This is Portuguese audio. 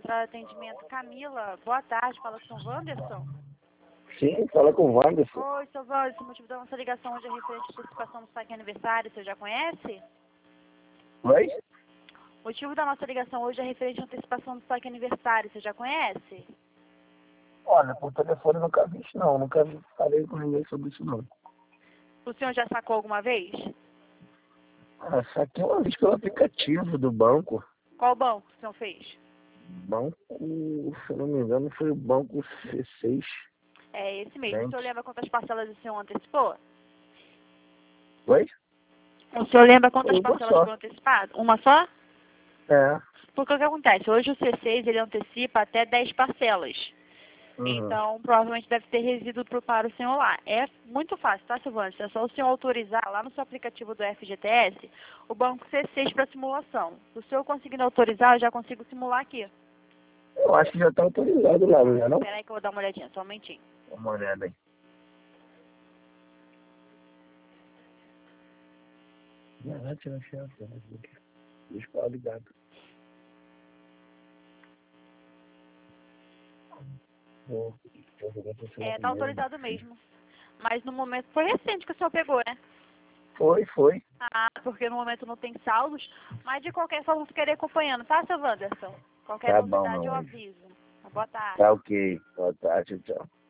Central de Atendimento Camila. Boa tarde, fala com o Sr. Wanderson. Sim, fala com o Wanderson. Oi, Sr. Wanderson, o motivo da nossa ligação hoje é referente à participação do saque aniversário, você já conhece? Oi? O motivo da nossa ligação hoje é referente à antecipação do saque aniversário, você já conhece? Olha, por telefone eu nunca vi isso não, nunca falei com ninguém sobre isso não. O senhor já sacou alguma vez? Ah, saquei uma vez pelo aplicativo do banco. Qual banco que o senhor fez? Banco, se eu não me engano, foi o banco C6. É esse mesmo. Gente. O senhor lembra quantas parcelas o senhor antecipou? Oi? O senhor lembra quantas Uma parcelas só. foram antecipadas? Uma só? É. Porque o que acontece? Hoje o C6 ele antecipa até 10 parcelas. Então, provavelmente deve ter resíduo para o senhor lá. É muito fácil, tá, Silvânia? É só o senhor autorizar lá no seu aplicativo do FGTS o banco C6 para simulação. Se o senhor conseguindo autorizar, eu já consigo simular aqui. Eu acho que já está autorizado lá, não é não? Espera aí que eu vou dar uma olhadinha, só um momentinho. Dá uma olhada aí. Não, vai tirar a chave, deixa eu ligado. Tá autorizado mesmo. Mas no momento, foi recente que o senhor pegou, né? Foi. Ah, porque no momento não tem saldos, mas de qualquer forma ficarei acompanhando, tá, seu Wanderson? Qualquer Tá bom, novidade meu eu anjo. aviso. Boa tarde. Tá ok. Boa tarde, tchau.